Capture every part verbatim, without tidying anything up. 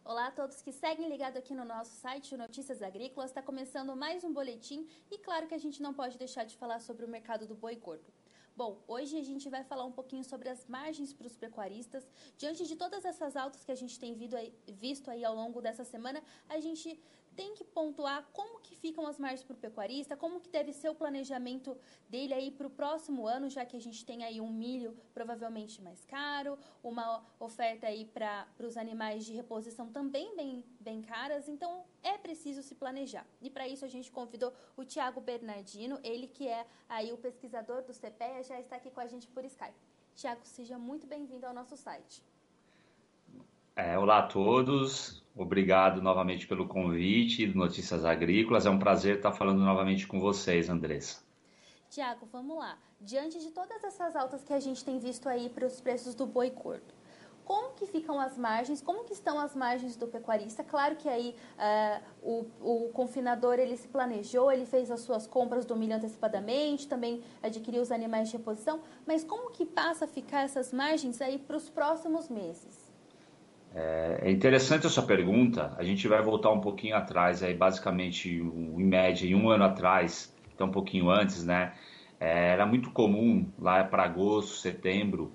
Olá a todos que seguem ligado aqui no nosso site, o Notícias Agrícolas. Está começando mais um boletim e claro que a gente não pode deixar de falar sobre o mercado do boi gordo. Bom, hoje a gente vai falar um pouquinho sobre as margens para os pecuaristas. Diante de todas essas altas que a gente tem visto aí ao longo dessa semana, a gente tem que pontuar como que ficam as margens para o pecuarista, como que deve ser o planejamento dele aí para o próximo ano, já que a gente tem aí um milho provavelmente mais caro, uma oferta aí para os animais de reposição também bem, bem caras, então é preciso se planejar. E para isso a gente convidou o Thiago Bernardino, ele que é aí o pesquisador do CPEA, já está aqui com a gente por Skype. Thiago, seja muito bem-vindo ao nosso site. É, olá a todos, obrigado novamente pelo convite do Notícias Agrícolas, é um prazer estar falando novamente com vocês, Andressa. Tiago, vamos lá. Diante de todas essas altas que a gente tem visto aí para os preços do boi gordo, como que ficam as margens, como que estão as margens do pecuarista? Claro que aí uh, o, o confinador ele se planejou, ele fez as suas compras do milho antecipadamente, também adquiriu os animais de reposição, mas como que passa a ficar essas margens aí para os próximos meses? É interessante a sua pergunta. A gente vai voltar um pouquinho atrás, aí basicamente, em média, em um ano atrás, até um pouquinho antes, né? É, era muito comum, lá para agosto, setembro,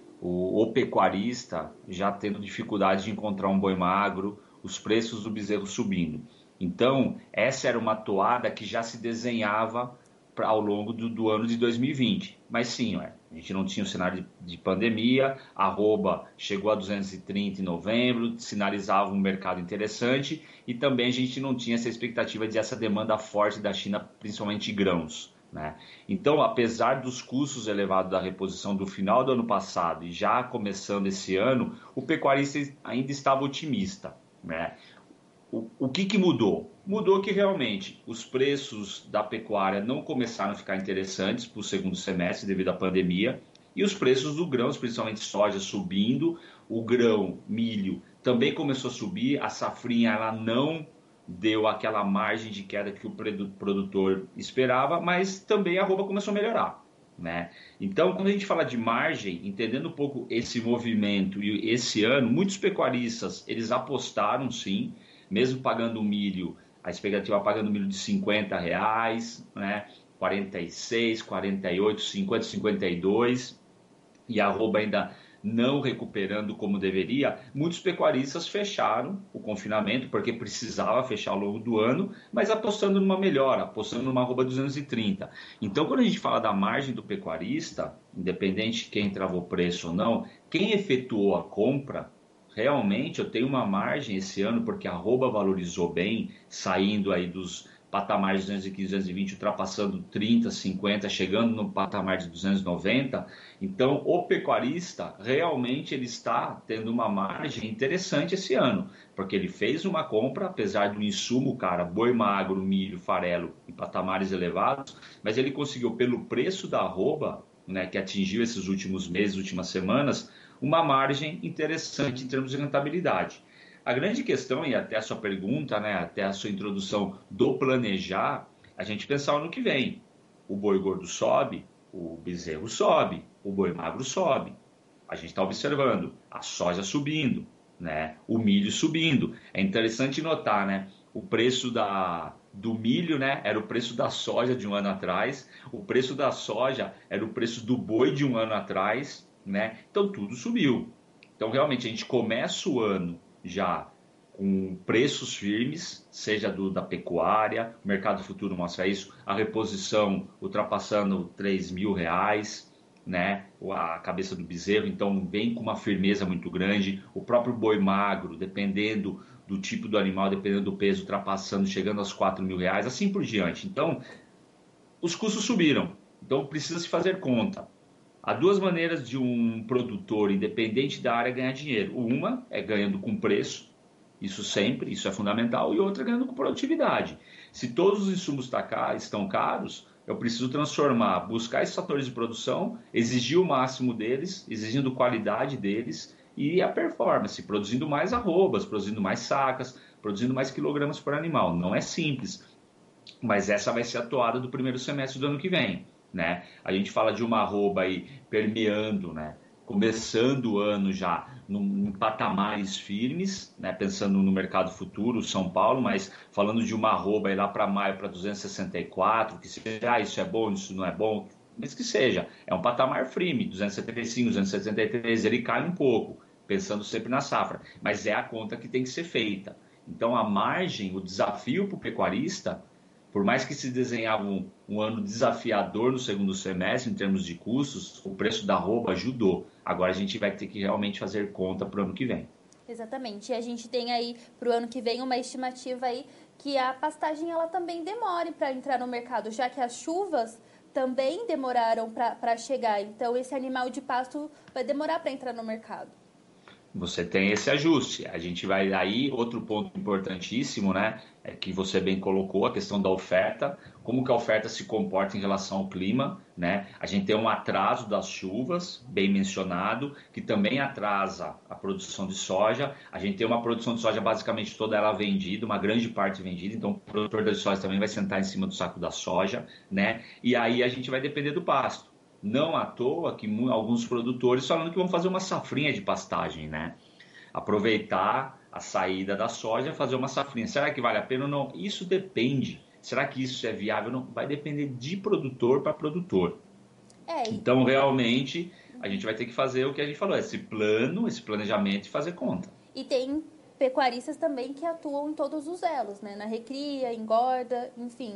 o, o pecuarista já tendo dificuldade de encontrar um boi magro, os preços do bezerro subindo. Então, essa era uma toada que já se desenhava pra, ao longo do, do ano de dois mil e vinte. Mas sim, ué, a gente não tinha o cenário de, de pandemia, a arroba chegou a duzentos e trinta em novembro, sinalizava um mercado interessante e também a gente não tinha essa expectativa de essa demanda forte da China, principalmente de grãos. Né? Então, apesar dos custos elevados da reposição do final do ano passado e já começando esse ano, o pecuarista ainda estava otimista. Né? O, o que, que mudou? Mudou que realmente os preços da pecuária não começaram a ficar interessantes para o segundo semestre devido à pandemia e os preços do grão, principalmente soja, subindo, o grão, milho, também começou a subir, a safrinha ela não deu aquela margem de queda que o produtor esperava, mas também a arroba começou a melhorar. Né? Então, quando a gente fala de margem, entendendo um pouco esse movimento e esse ano, muitos pecuaristas eles apostaram sim, mesmo pagando o milho, a expectativa pagando milho de cinquenta reais, né? quarenta e seis, quarenta e oito, cinquenta, cinquenta e dois, e a arroba ainda não recuperando como deveria, muitos pecuaristas fecharam o confinamento, porque precisava fechar ao longo do ano, mas apostando numa melhora, apostando numa arroba duzentos e trinta. Então, quando a gente fala da margem do pecuarista, independente de quem travou preço ou não, quem efetuou a compra, realmente eu tenho uma margem esse ano, porque a arroba valorizou bem, saindo aí dos patamares de duzentos e quinze, duzentos e vinte, ultrapassando trinta, cinquenta, chegando no patamar de duzentos e noventa. Então, o pecuarista, realmente ele está tendo uma margem interessante esse ano, porque ele fez uma compra, apesar do insumo, cara, boi magro, milho, farelo, em patamares elevados, mas ele conseguiu, pelo preço da arroba, né, que atingiu esses últimos meses, últimas semanas, uma margem interessante em termos de rentabilidade. A grande questão, e até a sua pergunta, né, até a sua introdução do planejar, a gente pensar no que vem. O boi gordo sobe, o bezerro sobe, o boi magro sobe. A gente está observando a soja subindo, né, o milho subindo. É interessante notar, né, o preço da, do milho, né, era o preço da soja de um ano atrás, o preço da soja era o preço do boi de um ano atrás, né? Então tudo subiu. Então realmente a gente começa o ano já com preços firmes, seja do, da pecuária, o mercado futuro mostra isso, a reposição ultrapassando três mil reais, né? A cabeça do bezerro, então vem com uma firmeza muito grande, o próprio boi magro, dependendo do tipo do animal, dependendo do peso, ultrapassando, chegando aos quatro mil reais, assim por diante. Então, os custos subiram, então precisa se fazer conta. Há duas maneiras de um produtor, independente da área, ganhar dinheiro. Uma é ganhando com preço, isso sempre, isso é fundamental, e outra é ganhando com produtividade. Se todos os insumos estão caros, eu preciso transformar, buscar esses fatores de produção, exigir o máximo deles, exigindo qualidade deles e a performance, produzindo mais arrobas, produzindo mais sacas, produzindo mais quilogramas por animal. Não é simples, mas essa vai ser a toada do primeiro semestre do ano que vem. Né? A gente fala de uma arroba aí permeando, né? começando o ano já num, em patamares firmes, né, pensando no mercado futuro, São Paulo, mas falando de uma arroba aí lá para maio para duzentos e sessenta e quatro, que seja, ah, isso é bom, isso não é bom, mas que seja, é um patamar firme, duzentos e setenta e cinco, duzentos e setenta e três, ele cai um pouco, pensando sempre na safra, mas é a conta que tem que ser feita. Então a margem, o desafio para o pecuarista, por mais que se desenhava um, um ano desafiador no segundo semestre em termos de custos, o preço da arroba ajudou. Agora a gente vai ter que realmente fazer conta para o ano que vem. Exatamente. E a gente tem aí para o ano que vem uma estimativa aí que a pastagem ela também demore para entrar no mercado, já que as chuvas também demoraram para chegar. Então esse animal de pasto vai demorar para entrar no mercado. Você tem esse ajuste. A gente vai aí, outro ponto importantíssimo, né? É que você bem colocou, a questão da oferta, como que a oferta se comporta em relação ao clima, né? A gente tem um atraso das chuvas, bem mencionado, que também atrasa a produção de soja. A gente tem uma produção de soja basicamente toda ela vendida, uma grande parte vendida, então o produtor de soja também vai sentar em cima do saco da soja, né? E aí a gente vai depender do pasto. Não à toa que alguns produtores falando que vão fazer uma safrinha de pastagem, né? Aproveitar a saída da soja, fazer uma safrinha. Será que vale a pena ou não? Isso depende. Será que isso é viável ou não? Vai depender de produtor para produtor. É, e... Então, realmente, a gente vai ter que fazer o que a gente falou, esse plano, esse planejamento e fazer conta. E tem pecuaristas também que atuam em todos os elos, né? Na recria, engorda, enfim...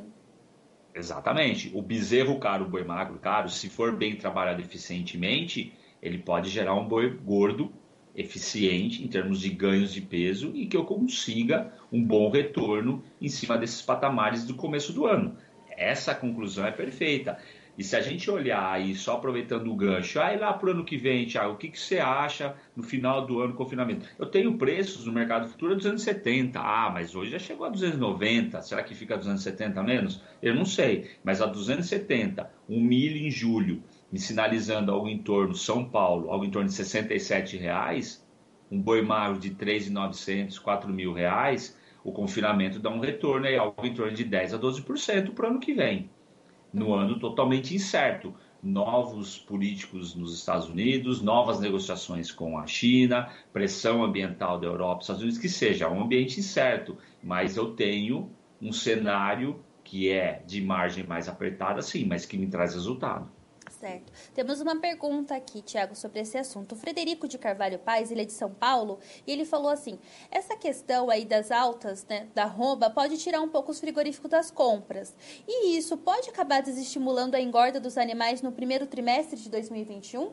Exatamente. O bezerro caro, o boi magro caro, se for bem trabalhado eficientemente, ele pode gerar um boi gordo eficiente em termos de ganhos de peso e que eu consiga um bom retorno em cima desses patamares do começo do ano. Essa conclusão é perfeita. E se a gente olhar aí, só aproveitando o gancho, aí lá para o ano que vem, Thiago, o que, que você acha no final do ano confinamento? Eu tenho preços no mercado futuro a duzentos e setenta. Ah, mas hoje já chegou a duzentos e noventa. Será que fica a duzentos e setenta menos? Eu não sei. Mas a duzentos e setenta, um milho em julho, me sinalizando algo em torno, São Paulo, algo em torno de sessenta e sete reais, um boi magro de três mil e novecentos, quatro mil reais, o confinamento dá um retorno aí, algo em torno de dez a doze por cento para o ano que vem. No ano totalmente incerto. Novos políticos nos Estados Unidos, novas negociações com a China, pressão ambiental da Europa, Estados Unidos, que seja um ambiente incerto, mas eu tenho um cenário que é de margem mais apertada, sim, mas que me traz resultado. Certo. Temos uma pergunta aqui, Tiago, sobre esse assunto. O Frederico de Carvalho Paes, ele é de São Paulo, e ele falou assim, essa questão aí das altas, né, da arroba, pode tirar um pouco os frigoríficos das compras. E isso pode acabar desestimulando a engorda dos animais no primeiro trimestre de dois mil e vinte e um?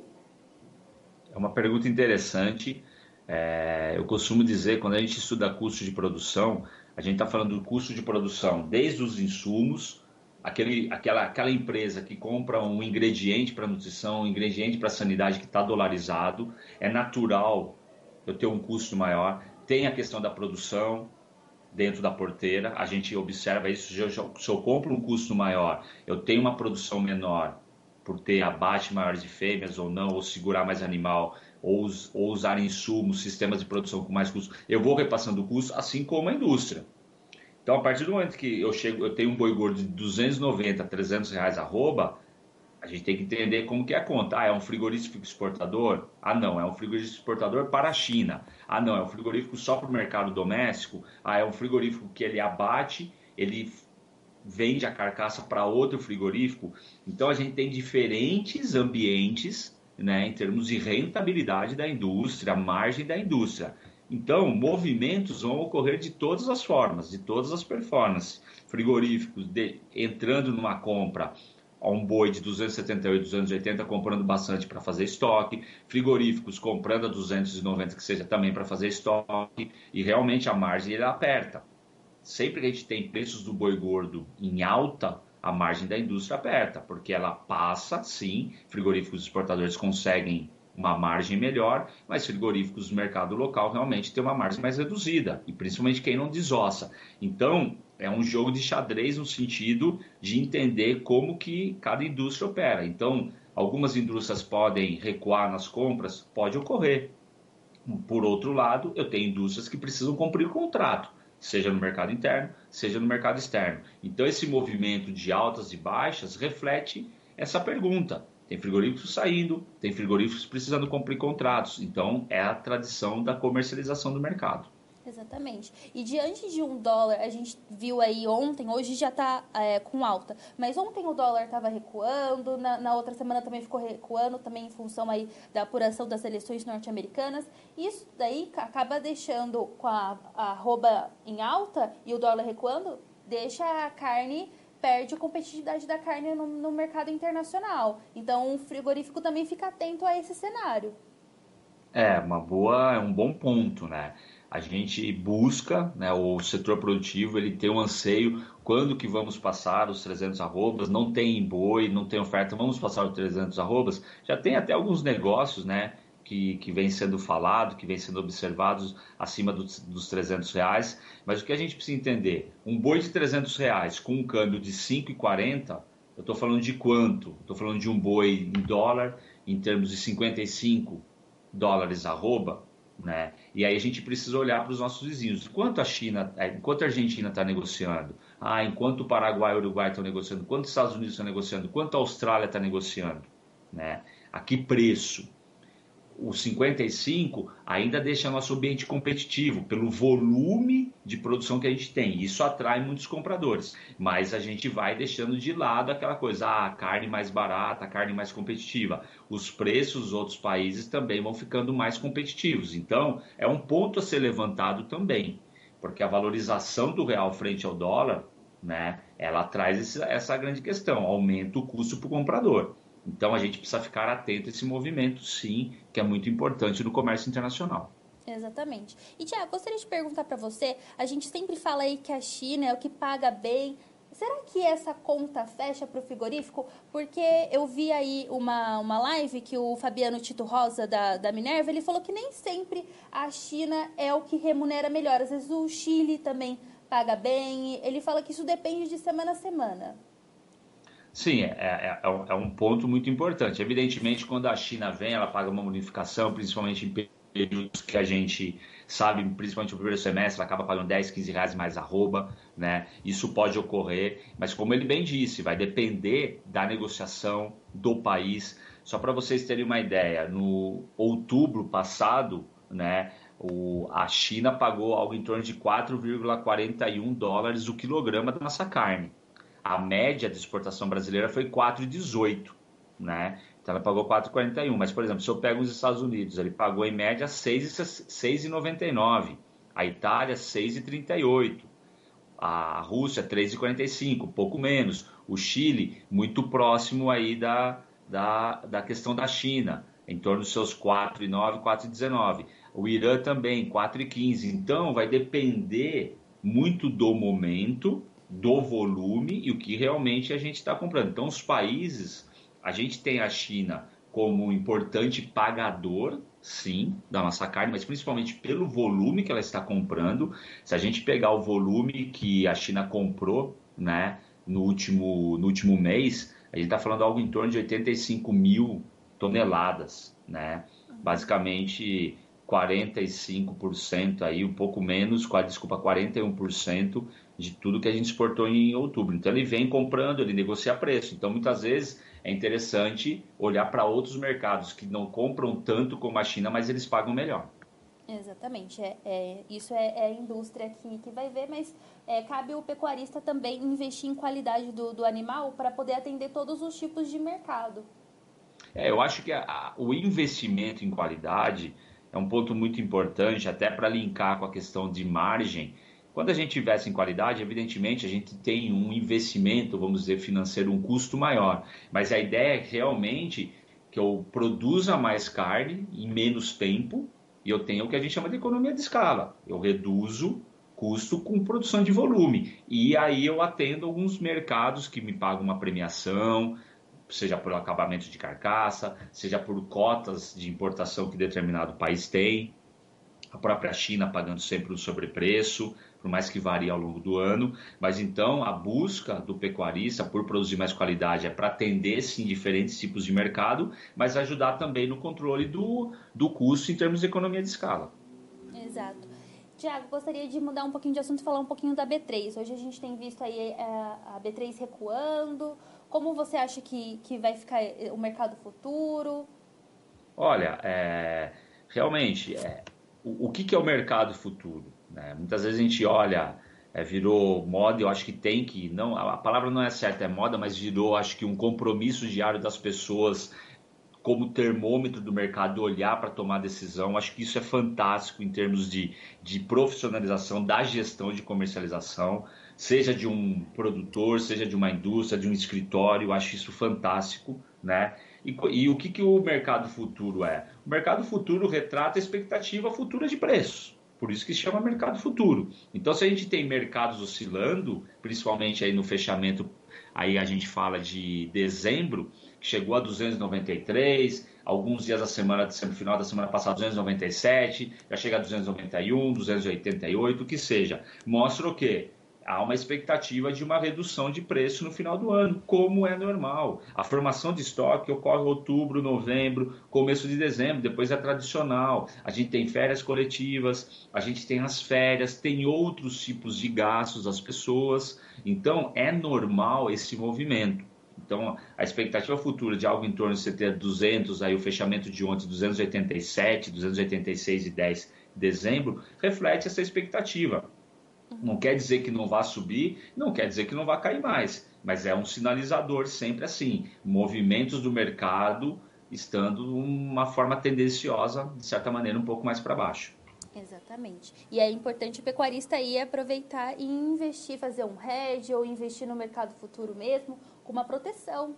É uma pergunta interessante. É, eu costumo dizer, quando a gente estuda custo de produção, a gente está falando do custo de produção desde os insumos, Aquele, aquela, aquela empresa que compra um ingrediente para nutrição, um ingrediente para sanidade que está dolarizado, é natural eu ter um custo maior. Tem a questão da produção dentro da porteira, a gente observa isso. Se eu compro um custo maior, eu tenho uma produção menor por ter abate maior de fêmeas ou não, ou segurar mais animal, ou, ou usar insumos, sistemas de produção com mais custo, eu vou repassando o custo, assim como a indústria. Então, a partir do momento que eu chego, eu tenho um boi gordo de duzentos e noventa, trezentos reais arroba, a gente tem que entender como que é a conta. Ah, é um frigorífico exportador? Ah, não, é um frigorífico exportador para a China. Ah, não, é um frigorífico só para o mercado doméstico. Ah, é um frigorífico que ele abate, ele vende a carcaça para outro frigorífico. Então, a gente tem diferentes ambientes, né, em termos de rentabilidade da indústria, margem da indústria. Então, movimentos vão ocorrer de todas as formas, de todas as performances. Frigoríficos de, entrando numa compra a um boi de duzentos e setenta e oito, duzentos e oitenta, comprando bastante para fazer estoque. Frigoríficos comprando a duzentos e noventa, que seja também para fazer estoque. E realmente a margem ele aperta. Sempre que a gente tem preços do boi gordo em alta, a margem da indústria aperta, porque ela passa, sim, frigoríficos exportadores conseguem uma margem melhor, mas frigoríficos do mercado local realmente tem uma margem mais reduzida, e principalmente quem não desossa. Então, é um jogo de xadrez no sentido de entender como que cada indústria opera. Então, algumas indústrias podem recuar nas compras, pode ocorrer. Por outro lado, eu tenho indústrias que precisam cumprir o contrato, seja no mercado interno, seja no mercado externo. Então, esse movimento de altas e baixas reflete essa pergunta. Tem frigoríficos saindo, tem frigoríficos precisando cumprir contratos. Então, é a tradição da comercialização do mercado. Exatamente. E diante de um dólar, a gente viu aí ontem, hoje já está é, com alta, mas ontem o dólar estava recuando, na, na outra semana também ficou recuando, também em função aí da apuração das eleições norte-americanas. Isso daí acaba deixando com a, a arroba em alta e o dólar recuando, deixa a carne, perde a competitividade da carne no, no mercado internacional. Então o frigorífico também fica atento a esse cenário. É, uma boa, é um bom ponto, né? A gente busca, né, o setor produtivo, ele tem um anseio, quando que vamos passar os trezentos arrobas, não tem boi, não tem oferta, vamos passar os trezentos arrobas. Já tem até alguns negócios, né, que, que vem sendo falado, que vem sendo observados acima dos, dos trezentos reais, mas o que a gente precisa entender, um boi de trezentos reais com um câmbio de cinco e quarenta, eu estou falando de quanto? Estou falando de um boi em dólar, em termos de cinquenta e cinco dólares arroba, né? E aí a gente precisa olhar para os nossos vizinhos. Enquanto a China, enquanto a Argentina está negociando, ah, enquanto o Paraguai e o Uruguai estão negociando, enquanto os Estados Unidos estão negociando, enquanto a Austrália está negociando, né? A que preço? O cinquenta e cinco ainda deixa nosso ambiente competitivo pelo volume de produção que a gente tem. Isso atrai muitos compradores, mas a gente vai deixando de lado aquela coisa, ah, carne mais barata, carne mais competitiva. Os preços dos outros países também vão ficando mais competitivos. Então, é um ponto a ser levantado também, porque a valorização do real frente ao dólar, né, ela traz esse, essa grande questão, aumenta o custo para o comprador. Então, a gente precisa ficar atento a esse movimento, sim, que é muito importante no comércio internacional. Exatamente. E, Tiago, gostaria de perguntar para você, a gente sempre fala aí que a China é o que paga bem. Será que essa conta fecha para o frigorífico? Porque eu vi aí uma, uma live que o Fabiano Tito Rosa, da, da Minerva, ele falou que nem sempre a China é o que remunera melhor. Às vezes o Chile também paga bem. Ele fala que isso depende de semana a semana. Sim, é, é, é um ponto muito importante. Evidentemente, quando a China vem, ela paga uma bonificação, principalmente em períodos que a gente sabe, principalmente no primeiro semestre, ela acaba pagando dez, quinze reais mais arroba, né? Isso pode ocorrer, mas como ele bem disse, vai depender da negociação do país. Só para vocês terem uma ideia, no outubro passado, né, o, a China pagou algo em torno de quatro vírgula quarenta e um dólares o quilograma da nossa carne. A média de exportação brasileira foi quatro vírgula dezoito, né? Então ela pagou quatro vírgula quarenta e um. Mas, por exemplo, se eu pego os Estados Unidos, ele pagou em média seis vírgula noventa e nove. A Itália, seis vírgula trinta e oito. A Rússia, três vírgula quarenta e cinco, pouco menos. O Chile, muito próximo aí da, da, da questão da China, em torno dos seus quatro vírgula nove, quatro vírgula dezenove. O Irã também, quatro vírgula quinze. Então, vai depender muito do momento, do volume e o que realmente a gente está comprando. Então, os países, a gente tem a China como um importante pagador, sim, da nossa carne, mas principalmente pelo volume que ela está comprando. Se a gente pegar o volume que a China comprou, né, no último, no último mês, a gente está falando algo em torno de oitenta e cinco mil toneladas, né? Basicamente quarenta e cinco por cento aí, um pouco menos, desculpa, quarenta e um por cento de tudo que a gente exportou em outubro. Então ele vem comprando, ele negocia preço. Então muitas vezes é interessante olhar para outros mercados que não compram tanto como a China, mas eles pagam melhor. Exatamente, é, é, isso é, é a indústria que, que vai ver, mas é, cabe o pecuarista também investir em qualidade do, do animal para poder atender todos os tipos de mercado. É, eu acho que a, a, o investimento em qualidade é um ponto muito importante, até para linkar com a questão de margem. Quando a gente investe em qualidade, evidentemente a gente tem um investimento, vamos dizer, financeiro, um custo maior. Mas a ideia é realmente que eu produza mais carne em menos tempo e eu tenho o que a gente chama de economia de escala. Eu reduzo custo com produção de volume. E aí eu atendo alguns mercados que me pagam uma premiação, seja por acabamento de carcaça, seja por cotas de importação que determinado país tem. A própria China pagando sempre um sobrepreço, por mais que varie ao longo do ano. Mas então a busca do pecuarista por produzir mais qualidade é para atender sim diferentes tipos de mercado, mas ajudar também no controle do, do custo em termos de economia de escala. Exato. Tiago, gostaria de mudar um pouquinho de assunto e falar um pouquinho da B três. Hoje a gente tem visto aí a B três recuando. Como você acha que, que vai ficar o mercado futuro? Olha, é, realmente, é, o, o que que é o mercado futuro, né? Muitas vezes a gente olha, é, virou moda, eu acho que tem que, não, a a palavra não é certa, é moda, mas virou, acho que um compromisso diário das pessoas como termômetro do mercado, olhar para tomar decisão. Acho que isso é fantástico em termos de, de profissionalização da gestão de comercialização, seja de um produtor, seja de uma indústria, de um escritório. Acho isso fantástico, né? E, e o que, que o mercado futuro é? O mercado futuro retrata a expectativa futura de preços. Por isso que se chama mercado futuro. Então, se a gente tem mercados oscilando, principalmente aí no fechamento, aí a gente fala de dezembro, que chegou a duzentos e noventa e três, alguns dias da semana, no final da semana passada, duzentos e noventa e sete, já chega a duzentos e noventa e um, duzentos e oitenta e oito, o que seja. Mostra o quê? Há uma expectativa de uma redução de preço no final do ano, como é normal. A formação de estoque ocorre em outubro, novembro, começo de dezembro, depois é tradicional. A gente tem férias coletivas, a gente tem as férias, tem outros tipos de gastos das pessoas. Então, é normal esse movimento. Então, a expectativa futura de algo em torno de você ter duzentos, aí o fechamento de ontem, duzentos e oitenta e sete, duzentos e oitenta e seis e dez de dezembro, reflete essa expectativa. Não quer dizer que não vá subir, não quer dizer que não vá cair mais, mas é um sinalizador sempre assim, movimentos do mercado estando de uma forma tendenciosa, de certa maneira, um pouco mais para baixo. Exatamente. E é importante o pecuarista aí aproveitar e investir, fazer um hedge ou investir no mercado futuro mesmo, com uma proteção.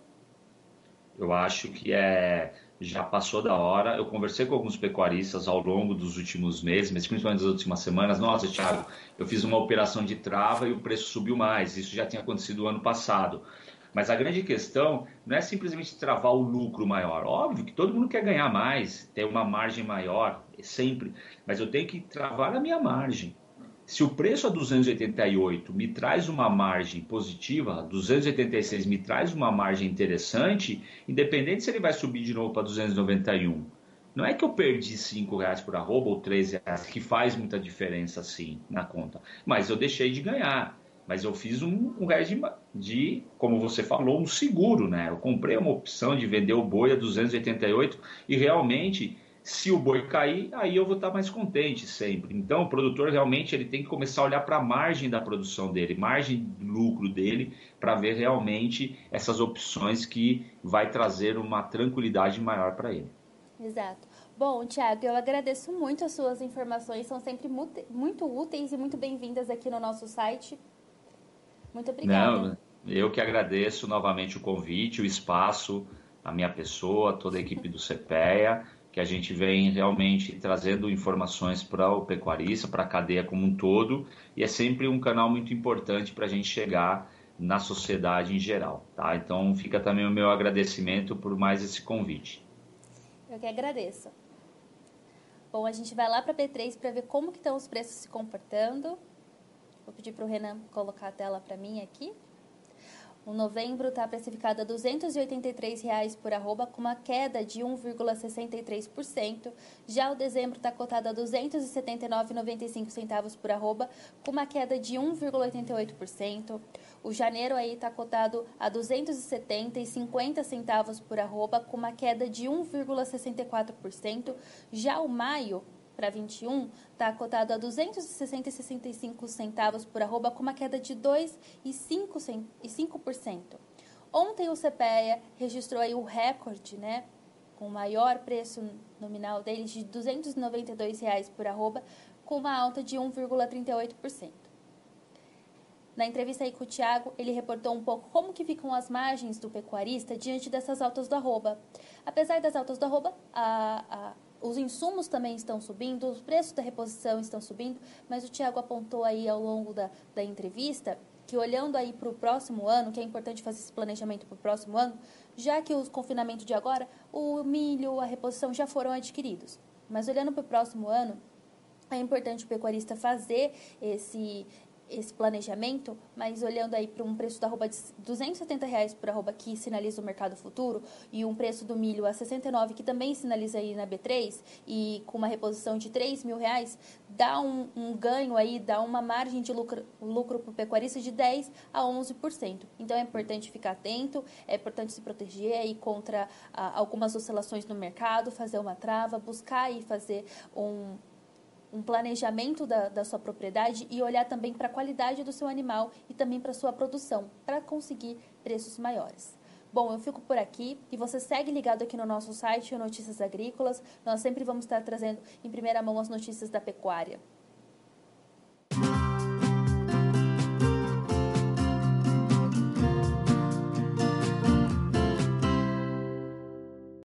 Eu acho que é, já passou da hora. Eu conversei com alguns pecuaristas ao longo dos últimos meses, mas principalmente das últimas semanas. Nossa, Thiago, eu fiz uma operação de trava e o preço subiu mais. Isso já tinha acontecido o ano passado. Mas a grande questão não é simplesmente travar o lucro maior. Óbvio que todo mundo quer ganhar mais, ter uma margem maior, sempre. Mas eu tenho que travar a minha margem. Se o preço a duzentos e oitenta e oito me traz uma margem positiva, duzentos e oitenta e seis me traz uma margem interessante, independente se ele vai subir de novo para duzentos e noventa e um. Não é que eu perdi cinco reais por arroba ou três reais, que faz muita diferença sim na conta, mas eu deixei de ganhar. Mas eu fiz um, um reais de, de, como você falou, um seguro, né? Eu comprei uma opção de vender o boi a duzentos e oitenta e oito e realmente, se o boi cair, aí eu vou estar mais contente sempre. Então, o produtor realmente ele tem que começar a olhar para a margem da produção dele, margem de lucro dele, para ver realmente essas opções que vai trazer uma tranquilidade maior para ele. Exato. Bom, Thiago, eu agradeço muito as suas informações, são sempre muito úteis e muito bem-vindas aqui no nosso site. Muito obrigada. Não, eu que agradeço novamente o convite, o espaço, a minha pessoa, toda a equipe do CEPEA, que a gente vem realmente trazendo informações para o pecuarista, para a cadeia como um todo, e é sempre um canal muito importante para a gente chegar na sociedade em geral, tá? Então fica também o meu agradecimento por mais esse convite. Eu que agradeço. Bom, a gente vai lá para a P três para ver como que estão os preços se comportando. Vou pedir para o Renan colocar a tela para mim aqui. O novembro está precificado a duzentos e oitenta e três reais por arroba, com uma queda de um vírgula sessenta e três por cento. Já o dezembro está cotado a duzentos e setenta e nove reais e noventa e cinco centavos por arroba, com uma queda de um vírgula oitenta e oito por cento. O janeiro aí está cotado a duzentos e setenta reais e cinquenta centavos por arroba, com uma queda de um vírgula sessenta e quatro por cento. Já o maio para vinte e um, está cotado a duzentos e sessenta reais e sessenta e cinco centavos por arroba, com uma queda de dois vírgula cinco por cento. Ontem o CEPEA registrou aí o recorde, né, com o maior preço nominal dele de duzentos e noventa e dois reais por arroba, com uma alta de um vírgula trinta e oito por cento. Na entrevista aí com o Thiago, ele reportou um pouco como que ficam as margens do pecuarista diante dessas altas do arroba. Apesar das altas do arroba, a, a os insumos também estão subindo, os preços da reposição estão subindo, mas o Thiago apontou aí ao longo da, da entrevista que olhando aí para o próximo ano, que é importante fazer esse planejamento para o próximo ano, já que os confinamentos de agora, o milho, a reposição já foram adquiridos. Mas olhando para o próximo ano, é importante o pecuarista fazer esse, esse planejamento, mas olhando aí para um preço da arroba de duzentos e setenta reais por arroba, que sinaliza o mercado futuro, e um preço do milho a sessenta e nove, que também sinaliza aí na B três, e com uma reposição de três mil reais, dá um, um ganho aí, dá uma margem de lucro, lucro para o pecuarista de dez a onze por cento. Então é importante ficar atento, é importante se proteger aí contra ah, algumas oscilações no mercado, fazer uma trava, buscar e fazer um um planejamento da, da sua propriedade e olhar também para a qualidade do seu animal e também para a sua produção, para conseguir preços maiores. Bom, eu fico por aqui e você segue ligado aqui no nosso site, Notícias Agrícolas. Nós sempre vamos estar trazendo em primeira mão as notícias da pecuária.